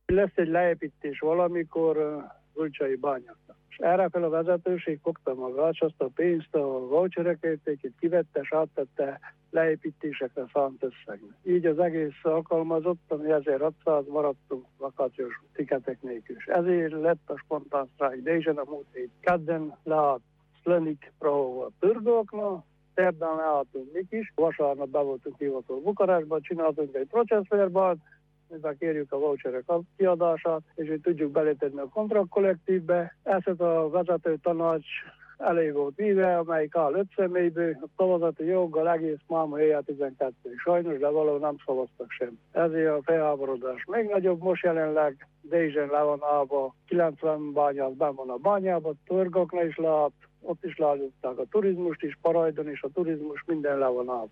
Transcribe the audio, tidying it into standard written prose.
Lesz egy leépítés valamikor Zulcsai bányáknak. És erre fel a vezetőség fogta magát, és azt a pénzt, a vouchereket kivette, és áttette leépítésekre szánt összegnek. Így az egész alkalmazott, ami 1600 maradtunk vakációs tiketek nélkül. Ezért lett a spontán sztrájk. Dézsen a múlt hét kedden leállt Szlenik Prahova Türgóknak, szerdán leálltunk mik is, vasárnap be voltunk hivatal Bukarestban, csináltunk egy processverbát, mivel kérjük a voucherek kiadását, és hogy tudjuk belétetni a kontraktkollektívbe. Ezt a vezető tanács elég volt víve, amelyik áll 5 személyből, a szavazati joggal egész máma éjjel 12. Sajnos, de valahol nem szavaztak sem. Ezért a felháborodás még nagyobb. Most jelenleg Dézsen le van állva, 90 bányász benn van a bányában, Törgoknál is leállt, ott is leállították a turizmust is, Parajdon is a turizmus, minden le van állva.